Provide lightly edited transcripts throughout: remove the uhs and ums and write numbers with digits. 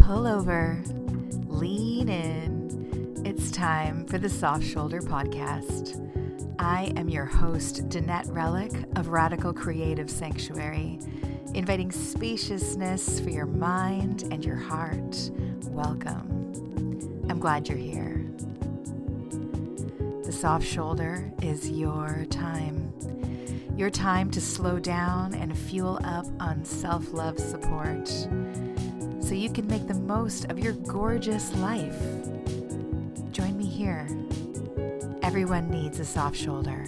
Pull over, lean in. It's time for the Soft Shoulder Podcast. I am your host, Danette Relic of Radical Creative Sanctuary, inviting spaciousness for your mind and your heart. Welcome. I'm glad you're here. The Soft Shoulder is your time to slow down and fuel up on self-love support so you can make the most of your gorgeous life. Join me here. Everyone needs a soft shoulder.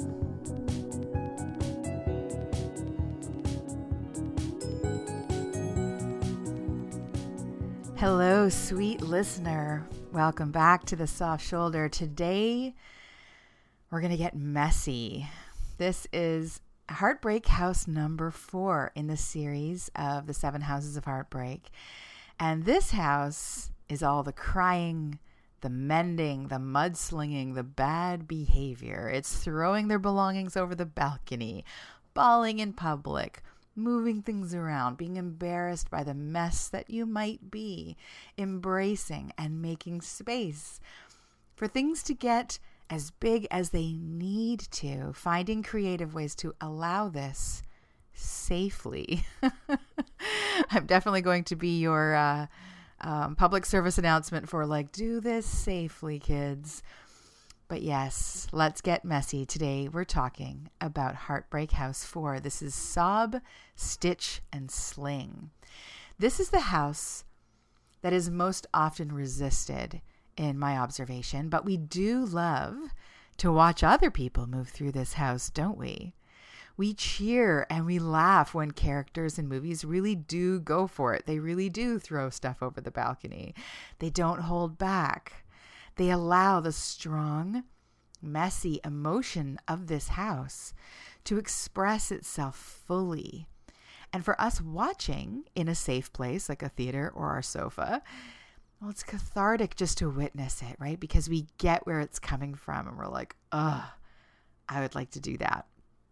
Hello, sweet listener. Welcome back to the Soft Shoulder. Today, we're going to get messy. This is Heartbreak House number 4 in the series of the 7 Houses of Heartbreak. And this house is all the crying, the mending, the mudslinging, the bad behavior. It's throwing their belongings over the balcony, bawling in public, moving things around, being embarrassed by the mess that you might be, embracing and making space for things to get as big as they need to, finding creative ways to allow this safely. I'm definitely going to be your public service announcement for do this safely, kids. But yes, let's get messy. Today we're talking about Heartbreak House 4. This is Sob, Stitch, and Sling. This is the house that is most often resisted in my observation, but we do love to watch other people move through this house, don't we? We cheer and we laugh when characters in movies really do go for it. They really do throw stuff over the balcony. They don't hold back. They allow the strong, messy emotion of this house to express itself fully. And for us watching in a safe place like a theater or our sofa, well, it's cathartic just to witness it, right? Because we get where it's coming from and we're like, I would like to do that.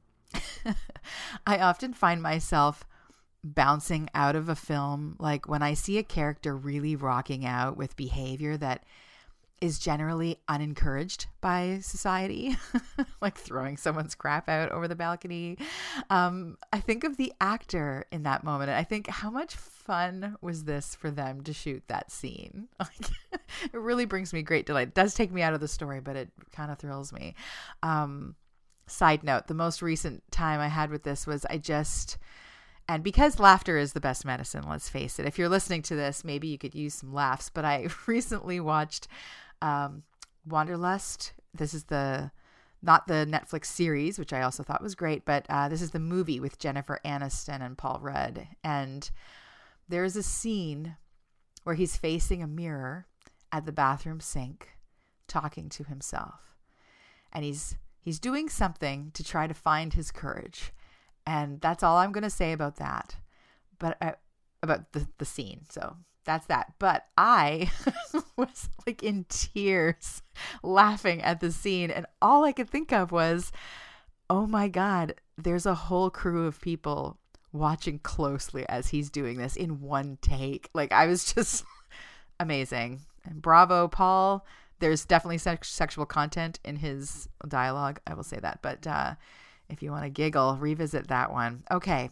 I often find myself bouncing out of a film, like when I see a character really rocking out with behavior that is generally unencouraged by society, like throwing someone's crap out over the balcony. I think of the actor in that moment, and I think how much fun was this for them to shoot that scene? It really brings me great delight. It does take me out of the story, but it kind of thrills me. Side note, the most recent time I had with this was and because laughter is the best medicine, let's face it. If you're listening to this, maybe you could use some laughs, but I recently watched Wanderlust. This is not the Netflix series, which I also thought was great, but this is the movie with Jennifer Aniston and Paul Rudd. And there's a scene where he's facing a mirror at the bathroom sink, talking to himself. And he's doing something to try to find his courage. And that's all I'm going to say about that, but about the scene. So that's that. But I was in tears laughing at the scene. And all I could think of was, oh my God, there's a whole crew of people watching closely as he's doing this in one take. I was just amazing. And bravo, Paul. There's definitely sexual content in his dialogue. I will say that. But if you want to giggle, revisit that one. Okay.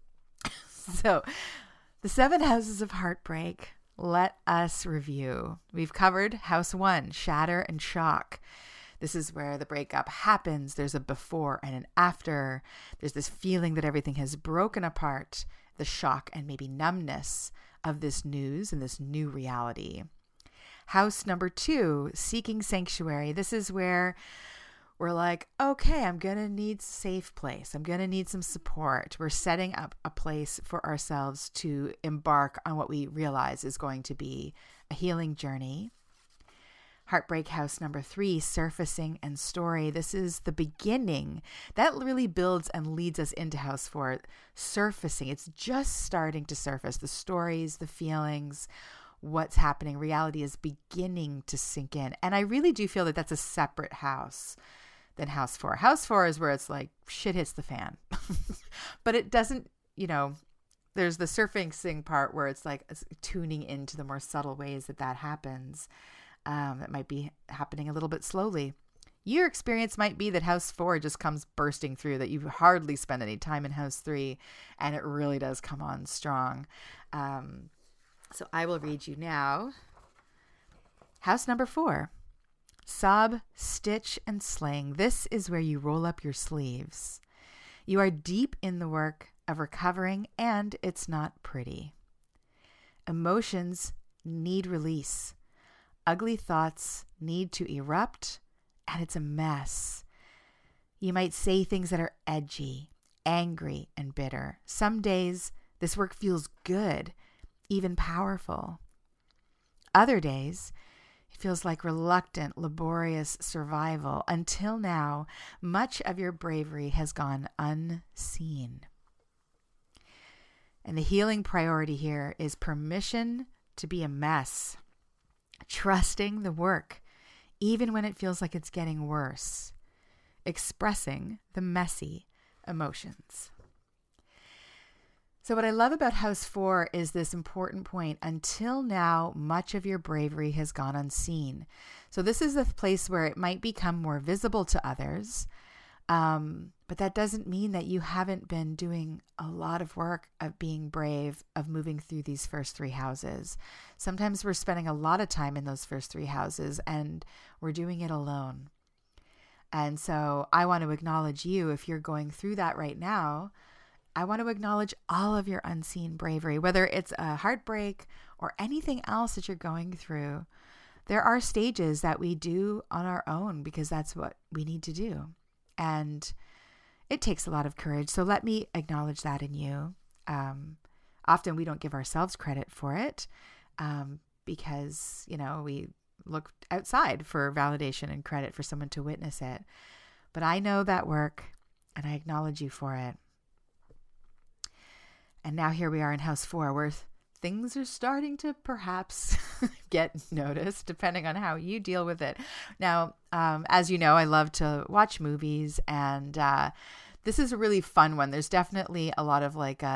So the 7 Houses of Heartbreak. Let us review. We've covered House 1, Shatter and Shock. This is where the breakup happens. There's a before and an after. There's this feeling that everything has broken apart, the shock and maybe numbness of this news and this new reality. House number 2, Seeking Sanctuary. This is where we're like, okay, I'm going to need a safe place. I'm going to need some support. We're setting up a place for ourselves to embark on what we realize is going to be a healing journey. Heartbreak House number 3, Surfacing and Story. This is the beginning. That really builds and leads us into House 4. Surfacing. It's just starting to surface. The stories, the feelings, what's happening. Reality is beginning to sink in. And I really do feel that that's a separate house than House 4. House 4 is where it's like shit hits the fan. But it doesn't, there's the surfacing part where it's like tuning into the more subtle ways that happens. That might be happening a little bit slowly. Your experience might be that house 4 just comes bursting through, that you hardly spend any time in house 3, and it really does come on strong. So I will read you now. House number 4. Sob, stitch, and sling. This is where you roll up your sleeves. You are deep in the work of recovering, and it's not pretty. Emotions need release. Ugly thoughts need to erupt, and it's a mess. You might say things that are edgy, angry, and bitter. Some days, this work feels good, even powerful. Other days, it feels like reluctant, laborious survival. Until now, much of your bravery has gone unseen. And the healing priority here is permission to be a mess. Trusting the work, even when it feels like it's getting worse. Expressing the messy emotions. So what I love about house 4 is this important point. Until now, much of your bravery has gone unseen. So this is the place where it might become more visible to others. But that doesn't mean that you haven't been doing a lot of work of being brave, of moving through these first 3 houses. Sometimes we're spending a lot of time in those first 3 houses and we're doing it alone. And so I want to acknowledge you if you're going through that right now. I want to acknowledge all of your unseen bravery, whether it's a heartbreak or anything else that you're going through. There are stages that we do on our own because that's what we need to do. And it takes a lot of courage. So let me acknowledge that in you. Often we don't give ourselves credit for it because, we look outside for validation and credit for someone to witness it. But I know that work and I acknowledge you for it. And now here we are in house 4 where things are starting to perhaps get noticed depending on how you deal with it. Now, as you know, I love to watch movies, and this is a really fun one. There's definitely a lot of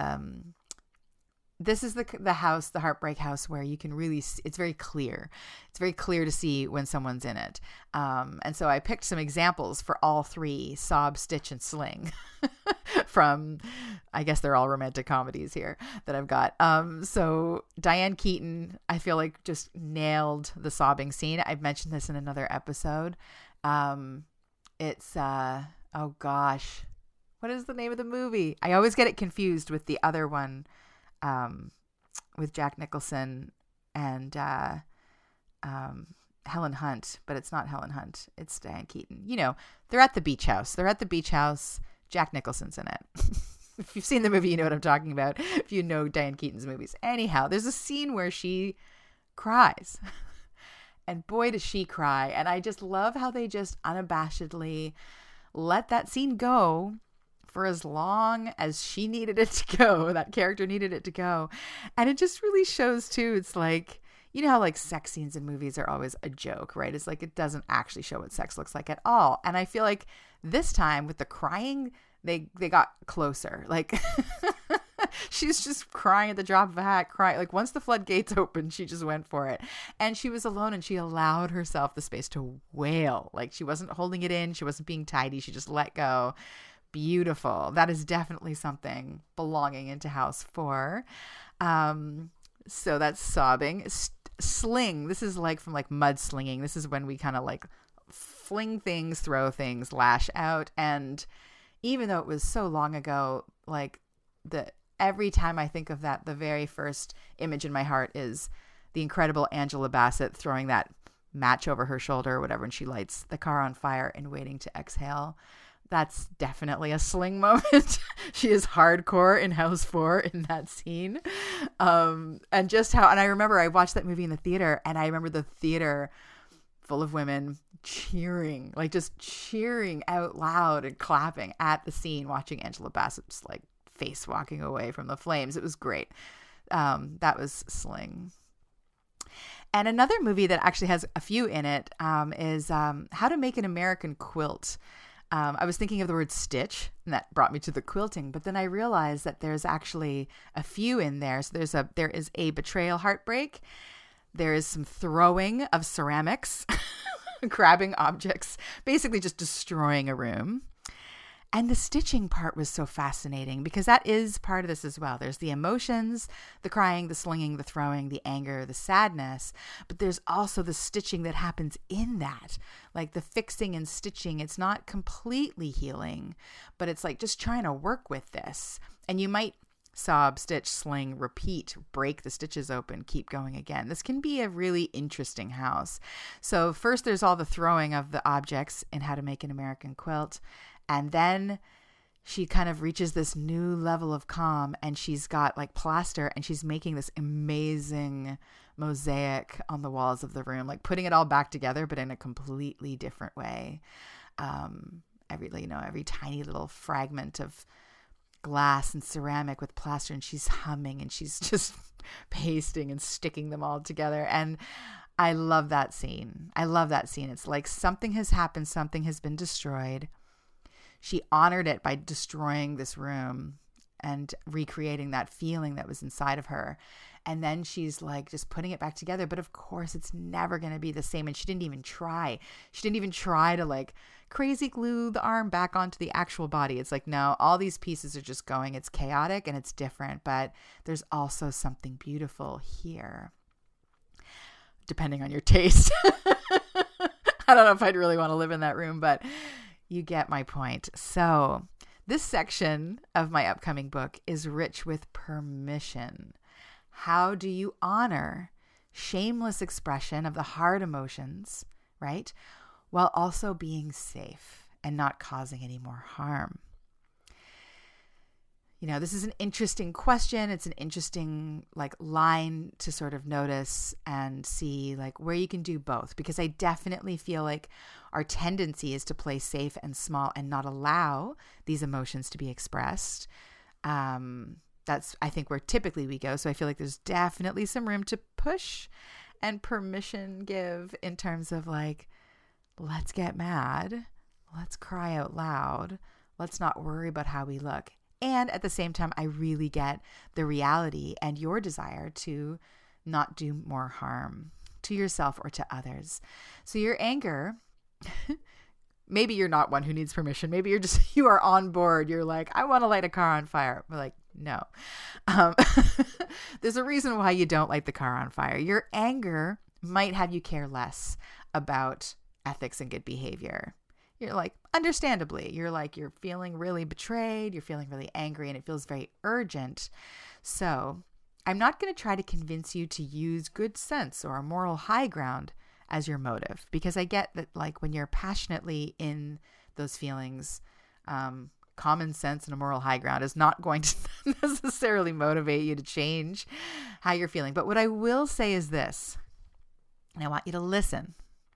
this is the house, the heartbreak house, where you can really, it's very clear. It's very clear to see when someone's in it. And so I picked some examples for all 3, Sob, Stitch, and Sling from, I guess they're all romantic comedies here that I've got. So Diane Keaton, I feel like just nailed the sobbing scene. I've mentioned this in another episode. It's, oh gosh, what is the name of the movie? I always get it confused with the other one. With Jack Nicholson and Helen Hunt, but it's not Helen Hunt. It's Diane Keaton. They're at the beach house. Jack Nicholson's in it. If you've seen the movie, you know what I'm talking about. If you know Diane Keaton's movies. Anyhow, there's a scene where she cries. And boy, does she cry. And I just love how they just unabashedly let that scene go for as long as she needed it to go, that character needed it to go. And it just really shows too, it's like, how like sex scenes in movies are always a joke, right? It's like, it doesn't actually show what sex looks like at all. And I feel like this time with the crying, they got closer. Like she's just crying at the drop of a hat, crying. Like once the floodgates opened, she just went for it. And she was alone and she allowed herself the space to wail. Like she wasn't holding it in. She wasn't being tidy. She just let go. Beautiful. That is definitely something belonging into house 4. So that's sobbing. Sling. This is like from like mud slinging. This is when we kind of like fling things, throw things, lash out. And even though it was so long ago, like every time I think of that, the very first image in my heart is the incredible Angela Bassett throwing that match over her shoulder or whatever, and she lights the car on fire and waiting to exhale. That's definitely a sling moment. She is hardcore in house 4 in that scene. And I remember I watched that movie in the theater, and I remember the theater full of women cheering, like just cheering out loud and clapping at the scene, watching Angela Bassett's like face walking away from the flames. It was great. That was Sling. And another movie that actually has a few in it is How to Make an American Quilt. I was thinking of the word stitch, and that brought me to the quilting. But then I realized that there's actually a few in there. So there is a betrayal heartbreak. There is some throwing of ceramics, grabbing objects, basically just destroying a room. And the stitching part was so fascinating because that is part of this as well. There's the emotions, the crying, the slinging, the throwing, the anger, the sadness, but there's also the stitching that happens in that, like the fixing and stitching. It's not completely healing, but it's like just trying to work with this. And you might sob, stitch, sling, repeat, break the stitches open, keep going again. This can be a really interesting house. So first there's all the throwing of the objects in How to Make an American Quilt. And then she kind of reaches this new level of calm, and she's got like plaster, and she's making this amazing mosaic on the walls of the room, like putting it all back together, but in a completely different way. Every tiny little fragment of glass and ceramic with plaster, and she's humming, and she's just pasting and sticking them all together. And I love that scene. It's like something has happened, something has been destroyed. She honored it by destroying this room and recreating that feeling that was inside of her. And then she's like just putting it back together. But of course, it's never going to be the same. And she didn't even try. She didn't even try to like crazy glue the arm back onto the actual body. It's like, no, all these pieces are just going. It's chaotic and it's different. But there's also something beautiful here, depending on your taste. I don't know if I'd really want to live in that room, but you get my point. So this section of my upcoming book is rich with permission. How do you honor shameless expression of the hard emotions, right? While also being safe and not causing any more harm? You know, this is an interesting question. It's an interesting line to sort of notice and see where you can do both, because I definitely feel like our tendency is to play safe and small and not allow these emotions to be expressed. That's, I think, where typically we go. So I feel like there's definitely some room to push and permission give in terms of let's get mad. Let's cry out loud. Let's not worry about how we look. And at the same time, I really get the reality and your desire to not do more harm to yourself or to others. So your anger, maybe you're not one who needs permission. Maybe you are on board. You're like, I want to light a car on fire. We're like, no. There's a reason why you don't light the car on fire. Your anger might have you care less about ethics and good behavior. You're understandably, you're feeling really betrayed, you're feeling really angry, and it feels very urgent. So I'm not going to try to convince you to use good sense or a moral high ground as your motive, because I get that when you're passionately in those feelings, common sense and a moral high ground is not going to necessarily motivate you to change how you're feeling. But what I will say is this, and I want you to listen.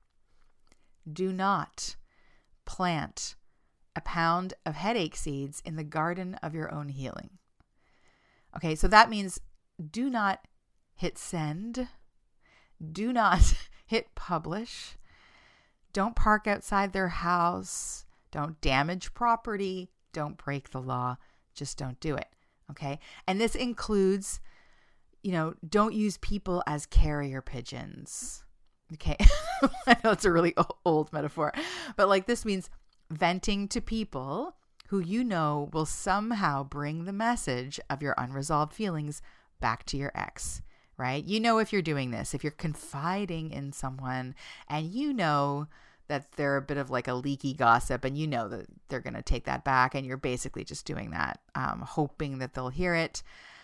Do not plant a pound of headache seeds in the garden of your own healing. Okay, so that means do not hit send. Do not hit publish. Don't park outside their house. Don't damage property. Don't break the law. Just don't do it. Okay, and this includes, don't use people as carrier pigeons. Okay, I know it's a really old metaphor, but this means venting to people who will somehow bring the message of your unresolved feelings back to your ex, right? If you're doing this, if you're confiding in someone and that they're a bit of a leaky gossip and that they're going to take that back and you're basically just doing that, hoping that they'll hear it.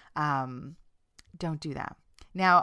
Don't do that. Now,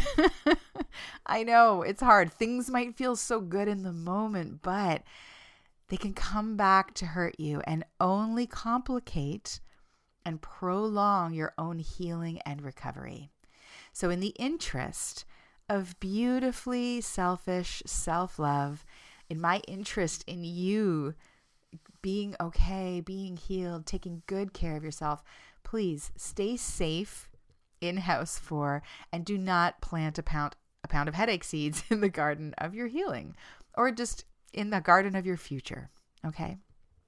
I know it's hard. Things might feel so good in the moment, but they can come back to hurt you and only complicate and prolong your own healing and recovery. So in the interest of beautifully selfish self-love, in my interest in you being okay, being healed, taking good care of yourself, please stay safe in house 4 and do not plant a pound of headache seeds in the garden of your healing or just in the garden of your future. Okay.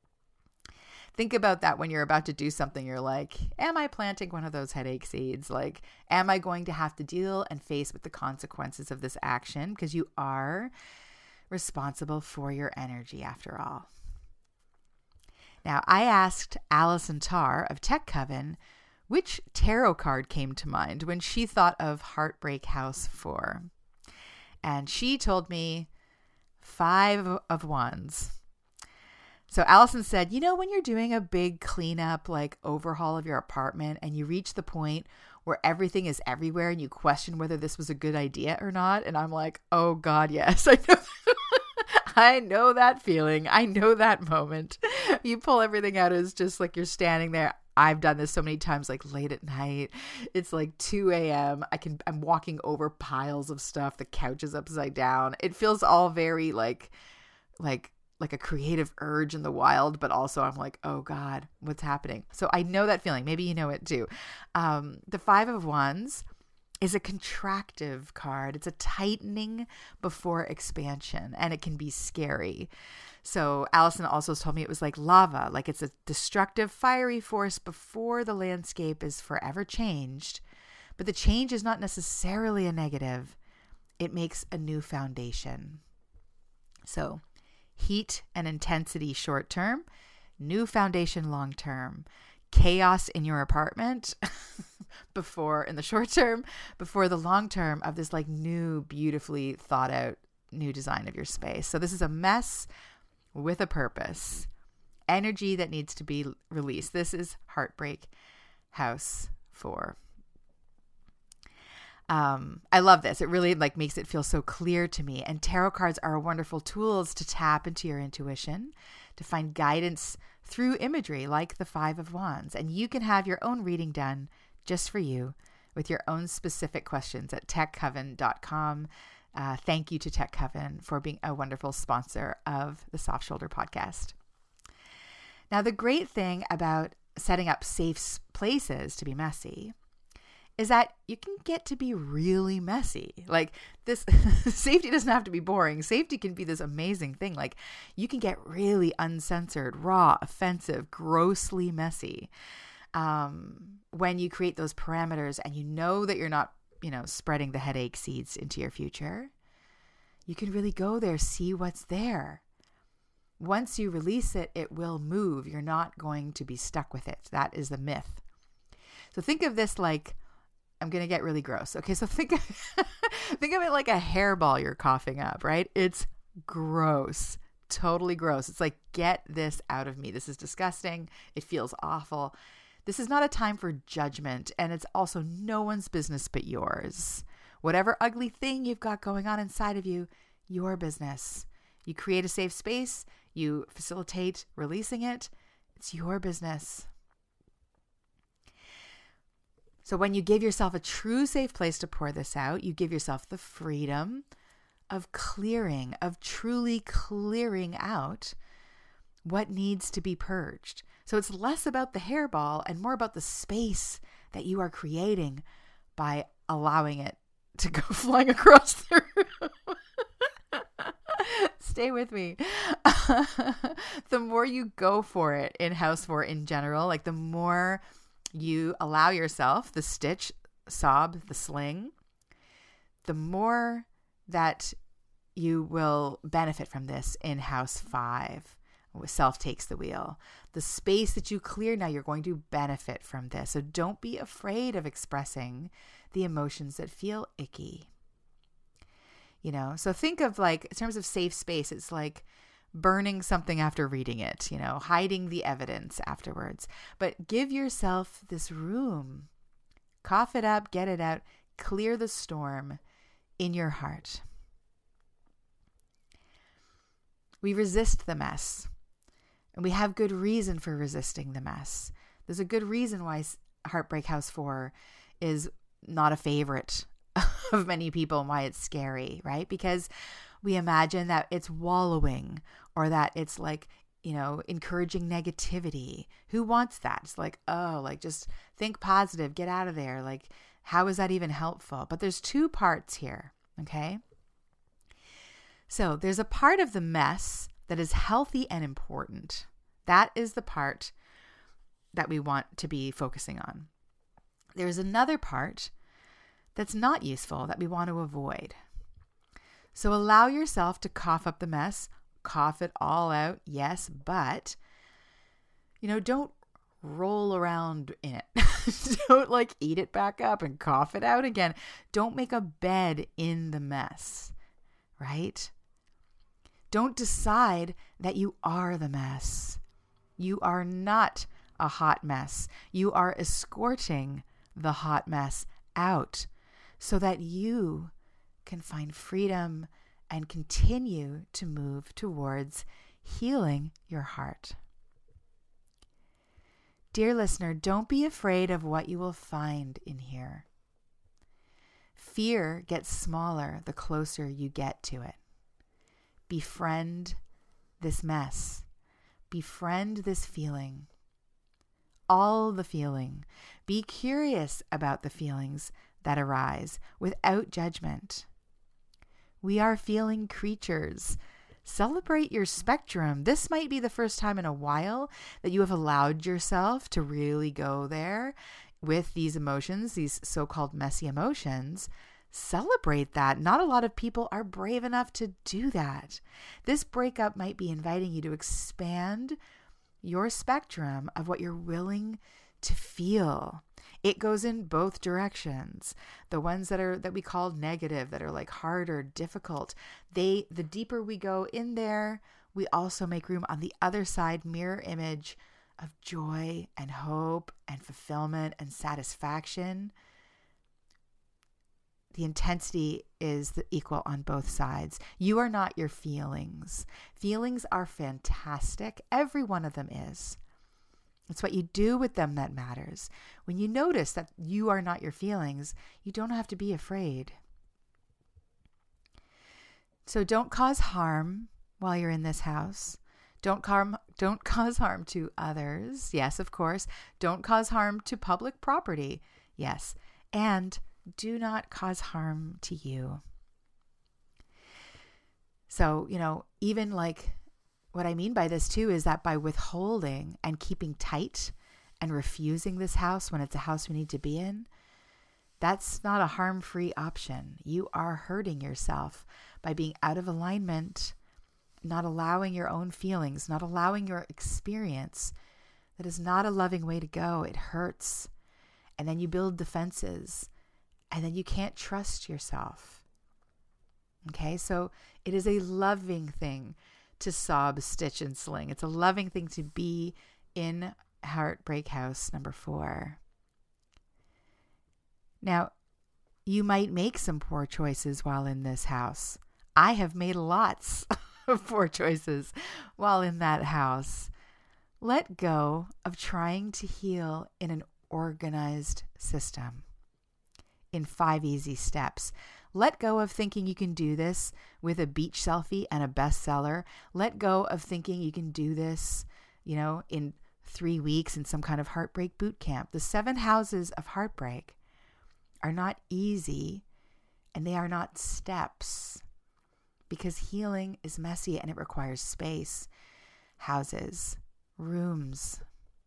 Think about that when you're about to do something. You're like, am I planting one of those headache seeds? Like, am I going to have to deal and face with the consequences of this action? Because you are responsible for your energy after all. Now, I asked Allison Tarr of Tech Coven which tarot card came to mind when she thought of Heartbreak House 4. And she told me 5 of Wands. So Allison said, you know, when you're doing a big cleanup, like overhaul of your apartment, and you reach the point where everything is everywhere and you question whether this was a good idea or not. And I'm like, oh God, yes, I know. I know that feeling. I know that moment. You pull everything out. It's just like you're standing there. I've done this so many times, like late at night. It's like 2 a.m. I'm walking over piles of stuff. The couch is upside down. It feels all very like a creative urge in the wild, but also I'm like, oh God, what's happening? So I know that feeling. Maybe you know it too. The 5 of Wands is a contractive card. It's a tightening before expansion, and it can be scary. So Allison also told me it was like lava, like it's a destructive, fiery force before the landscape is forever changed. But the change is not necessarily a negative. It makes a new foundation. So heat and intensity short term, new foundation long term, chaos in your apartment in the short term, before the long term of this like new, beautifully thought out new design of your space. So this is a mess with a purpose, energy that needs to be released. This is Heartbreak House 4. I love this. It really like makes it feel so clear to me. And tarot cards are wonderful tools to tap into your intuition, to find guidance through imagery like the 5 of Wands. And you can have your own reading done just for you with your own specific questions at techcoven.com. Thank you to Tech Coven for being a wonderful sponsor of the Soft Shoulder podcast. Now, the great thing about setting up safe places to be messy is that you can get to be really messy. Like this, safety doesn't have to be boring. Safety can be this amazing thing. Like you can get really uncensored, raw, offensive, grossly messy when you create those parameters and you know that you're not, spreading the headache seeds into your future. You can really go there, see what's there. Once you release it, it will move. You're not going to be stuck with it. That is the myth. So think of this like, I'm going to get really gross. Okay, so think of it like a hairball you're coughing up, right? It's gross, totally gross. It's like, get this out of me. This is disgusting. It feels awful. This is not a time for judgment, and it's also no one's business but yours. Whatever ugly thing you've got going on inside of you, your business. You create a safe space. You facilitate releasing it. It's your business. So when you give yourself a true safe place to pour this out, you give yourself the freedom of clearing, of truly clearing out what needs to be purged. So it's less about the hairball and more about the space that you are creating by allowing it to go flying across the room. Stay with me. The more you go for it in House 4 in general, like the more you allow yourself the stitch, sob, the sling, the more that you will benefit from this in House 5. Self takes the wheel. The space that you clear now, you're going to benefit from this. So don't be afraid of expressing the emotions that feel icky. So think of like, in terms of safe space, it's like burning something after reading it, hiding the evidence afterwards. But give yourself this room. Cough it up, get it out, clear the storm in your heart. We resist the mess. And we have good reason for resisting the mess. There's a good reason why Heartbreak House 4 is not a favorite of many people and why it's scary, right? Because we imagine that it's wallowing or that it's like, encouraging negativity. Who wants that? It's like, just think positive, get out of there. Like, how is that even helpful? But there's 2 parts here, okay? So there's a part of the mess that is healthy and important. That is the part that we want to be focusing on. There's another part that's not useful that we want to avoid. So allow yourself to cough up the mess, cough it all out, yes, but, don't roll around in it. Don't eat it back up and cough it out again. Don't make a bed in the mess, right? Don't decide that you are the mess. You are not a hot mess. You are escorting the hot mess out so that you can find freedom and continue to move towards healing your heart. Dear listener, don't be afraid of what you will find in here. Fear gets smaller the closer you get to it. Befriend this mess. Befriend this feeling. All the feeling. Be curious about the feelings that arise without judgment. We are feeling creatures. Celebrate your spectrum. This might be the first time in a while that you have allowed yourself to really go there with these emotions, these so-called messy emotions. Celebrate that. Not a lot of people are brave enough to do that. This breakup might be inviting you to expand your spectrum of what you're willing to feel. It goes in both directions. The ones that we call negative, that are hard or difficult, the deeper we go in there, we also make room on the other side, mirror image of joy and hope and fulfillment and satisfaction. The intensity is equal on both sides. You are not your feelings. Feelings are fantastic. Every one of them is. It's what you do with them that matters. When you notice that you are not your feelings, you don't have to be afraid. So don't cause harm while you're in this house. Don't cause harm to others. Yes, of course. Don't cause harm to public property. Yes. And do not cause harm to you. So, even what I mean by this too is that by withholding and keeping tight and refusing this house when it's a house we need to be in, that's not a harm-free option. You are hurting yourself by being out of alignment, not allowing your own feelings, not allowing your experience. That is not a loving way to go. It hurts. And then you build defenses, and then you can't trust yourself. Okay, so it is a loving thing to sob, stitch, and sling. It's a loving thing to be in Heartbreak House number 4. Now, you might make some poor choices while in this house. I have made lots of poor choices while in that house. Let go of trying to heal in an organized system. In 5 easy steps. Let go of thinking you can do this with a beach selfie and a bestseller. Let go of thinking you can do this, in 3 weeks in some kind of heartbreak boot camp. The 7 houses of heartbreak are not easy, and they are not steps, because healing is messy and it requires space, houses, rooms.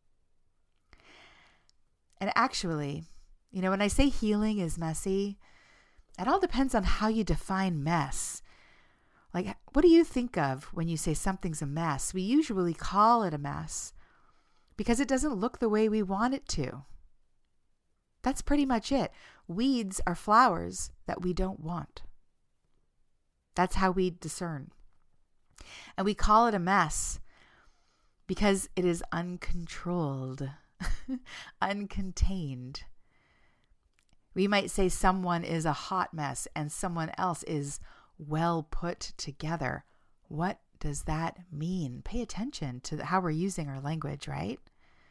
And actually, when I say healing is messy, it all depends on how you define mess. What do you think of when you say something's a mess? We usually call it a mess because it doesn't look the way we want it to. That's pretty much it. Weeds are flowers that we don't want. That's how we discern. And we call it a mess because it is uncontrolled, uncontained. We might say someone is a hot mess and someone else is well put together. What does that mean? Pay attention to how we're using our language, right?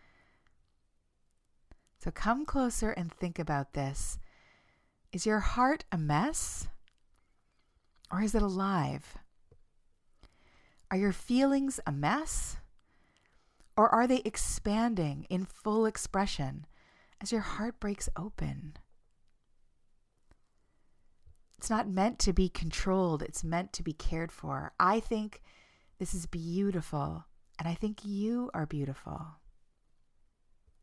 So come closer and think about this. Is your heart a mess? Or is it alive? Are your feelings a mess? Or are they expanding in full expression as your heart breaks open? It's not meant to be controlled. It's meant to be cared for. I think this is beautiful, and I think you are beautiful.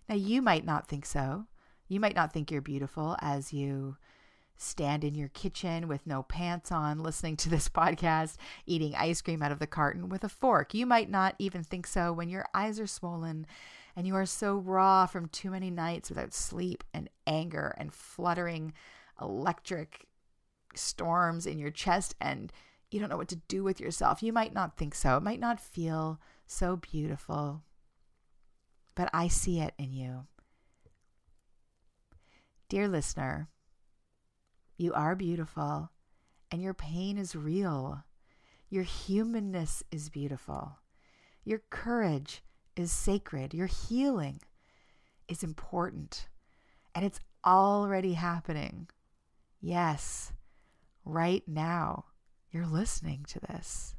Now, you might not think so. You might not think you're beautiful as you stand in your kitchen with no pants on, listening to this podcast, eating ice cream out of the carton with a fork. You might not even think so when your eyes are swollen and you are so raw from too many nights without sleep and anger and fluttering electric storms in your chest and you don't know what to do with yourself. You might not think so. It might not feel so beautiful, but I see it in you. Dear listener, you are beautiful and your pain is real. Your humanness is beautiful. Your courage is sacred. Your healing is important and it's already happening. Yes, right now you're listening to this.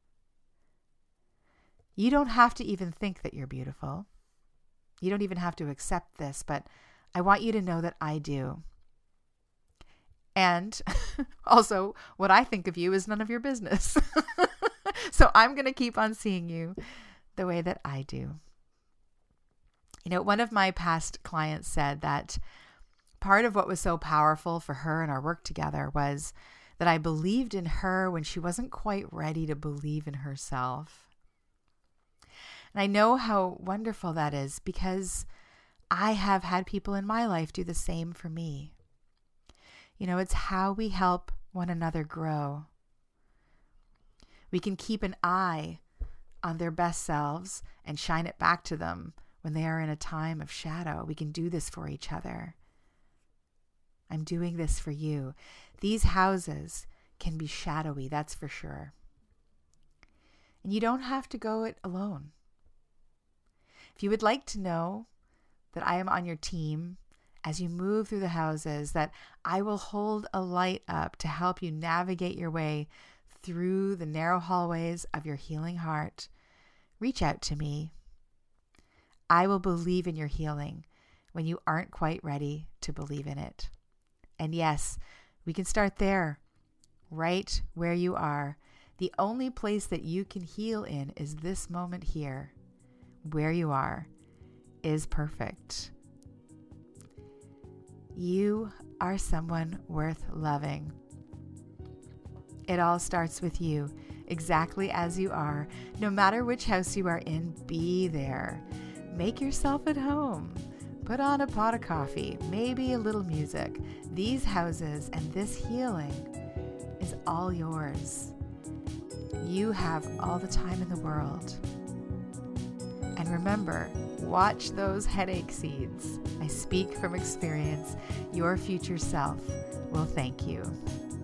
You don't have to even think that you're beautiful. You don't even have to accept this, but I want you to know that I do. And also, what I think of you is none of your business. So I'm going to keep on seeing you the way that I do. You know, one of my past clients said that part of what was so powerful for her in our work together was that I believed in her when she wasn't quite ready to believe in herself. And I know how wonderful that is because I have had people in my life do the same for me. You know, it's how we help one another grow. We can keep an eye on their best selves and shine it back to them when they are in a time of shadow. We can do this for each other. I'm doing this for you. These houses can be shadowy, that's for sure. And you don't have to go it alone. If you would like to know that I am on your team as you move through the houses, that I will hold a light up to help you navigate your way through the narrow hallways of your healing heart, reach out to me. I will believe in your healing when you aren't quite ready to believe in it. And yes, we can start there, right where you are. The only place that you can heal in is this moment here. Where you are is perfect. You are someone worth loving. It all starts with you, exactly as you are. No matter which house you are in, be there. Make yourself at home. Put on a pot of coffee, maybe a little music. These houses and this healing is all yours. You have all the time in the world. And remember, watch those headache seeds. I speak from experience. Your future self will thank you.